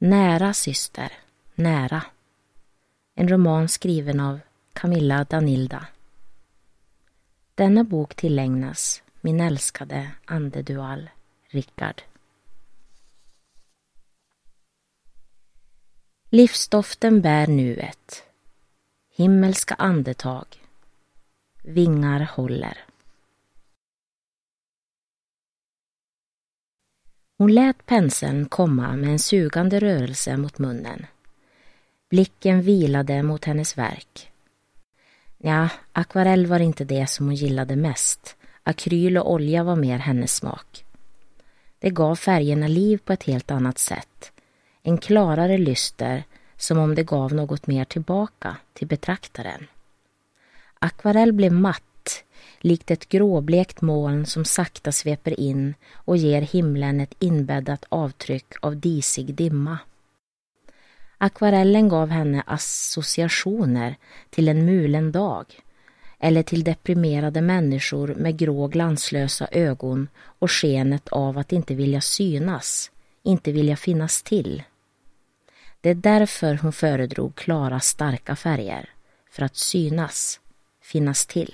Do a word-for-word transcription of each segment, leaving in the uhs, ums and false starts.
Nära syster, nära. En roman skriven av Camilla Danilda. Denna bok tillägnas min älskade andedual Rickard. Livsdoften bär nuet. Himmelska andetag. Vingar håller. Hon lät penseln komma med en sugande rörelse mot munnen. Blicken vilade mot hennes verk. Ja, akvarell var inte det som hon gillade mest. Akryl och olja var mer hennes smak. Det gav färgerna liv på ett helt annat sätt. En klarare lyster, som om det gav något mer tillbaka till betraktaren. Akvarell blev matt, likt ett gråblekt moln som sakta sveper in och ger himlen ett inbäddat avtryck av disig dimma. Akvarellen gav henne associationer till en mulen dag eller till deprimerade människor med grå glanslösa ögon och skenet av att inte vilja synas, inte vilja finnas till. Det är därför hon föredrog klara, starka färger, för att synas, finnas till.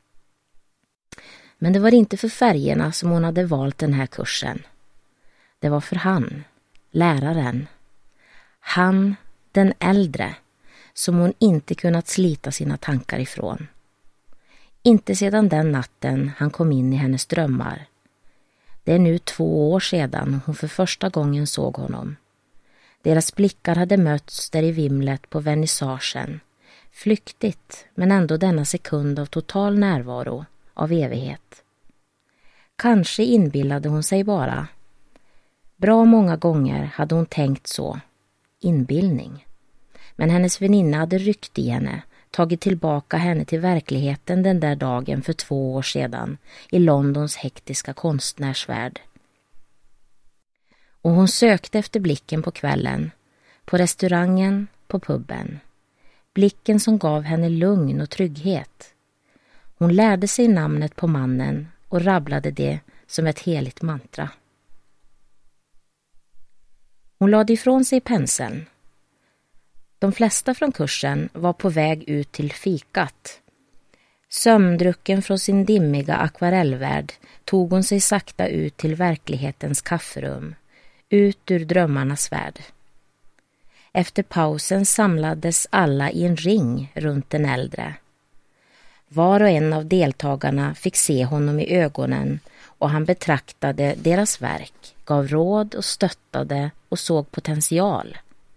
Men det var inte för färgerna som hon hade valt den här kursen. Det var för han, läraren. Han, den äldre, som hon inte kunnat slita sina tankar ifrån. Inte sedan den natten han kom in i hennes drömmar. Det är nu två år sedan hon för första gången såg honom. Deras blickar hade mötts där i vimlet på vernissagen. Flyktigt, men ändå denna sekund av total närvaro, av evighet. Kanske inbillade hon sig bara. Bra många gånger hade hon tänkt så. Inbildning. Men hennes väninna hade ryckt i henne, tagit tillbaka henne till verkligheten den där dagen för två år sedan i Londons hektiska konstnärsvärld. Och hon sökte efter blicken på kvällen, på restaurangen, på puben. Blicken som gav henne lugn och trygghet. Hon lärde sig namnet på mannen och rabblade det som ett heligt mantra. Hon lade ifrån sig penseln. De flesta från kursen var på väg ut till fikat. Sömndrucken från sin dimmiga akvarellvärld tog hon sig sakta ut till verklighetens kafferum, ut ur drömmarnas värld. Efter pausen samlades alla i en ring runt den äldre. Var och en av deltagarna fick se honom i ögonen och han betraktade deras verk, gav råd och stöttade och såg potential.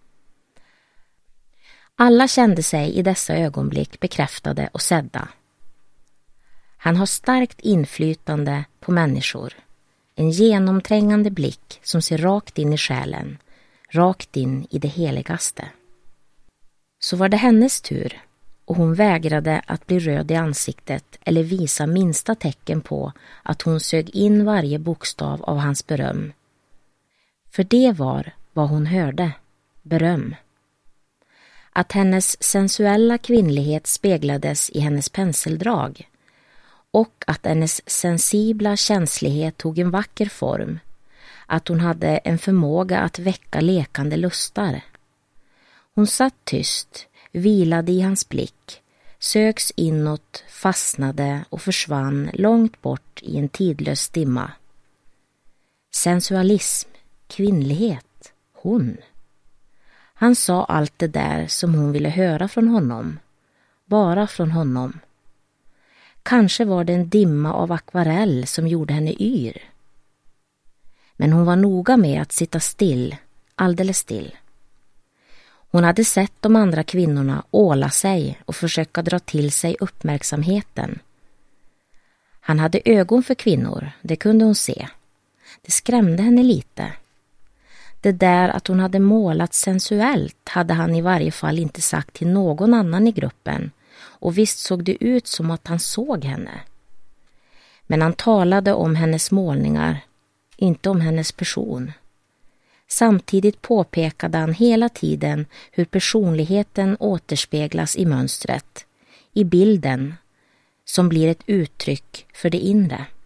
Alla kände sig i dessa ögonblick bekräftade och sedda. Han har starkt inflytande på människor. En genomträngande blick som ser rakt in i själen, rakt in i det heligaste. Så var det hennes tur och hon vägrade att bli röd i ansiktet eller visa minsta tecken på att hon sög in varje bokstav av hans beröm. För det var vad hon hörde, beröm. Att hennes sensuella kvinnlighet speglades i hennes penseldrag och att hennes sensibla känslighet tog en vacker form, att hon hade en förmåga att väcka lekande lustar. Hon satt tyst, vilade i hans blick, söks inåt, fastnade och försvann långt bort i en tidlös dimma. Sensualism, kvinnlighet, hon. Han sa allt det där som hon ville höra från honom, bara från honom. Kanske var det en dimma av akvarell som gjorde henne yr. Men hon var noga med att sitta still, alldeles still. Hon hade sett de andra kvinnorna åla sig och försöka dra till sig uppmärksamheten. Han hade ögon för kvinnor, det kunde hon se. Det skrämde henne lite. Det där att hon hade målat sensuellt hade han i varje fall inte sagt till någon annan i gruppen. Och visst såg det ut som att han såg henne. Men han talade om hennes målningar, inte om hennes person. Samtidigt påpekade han hela tiden hur personligheten återspeglas i mönstret, i bilden, som blir ett uttryck för det inre.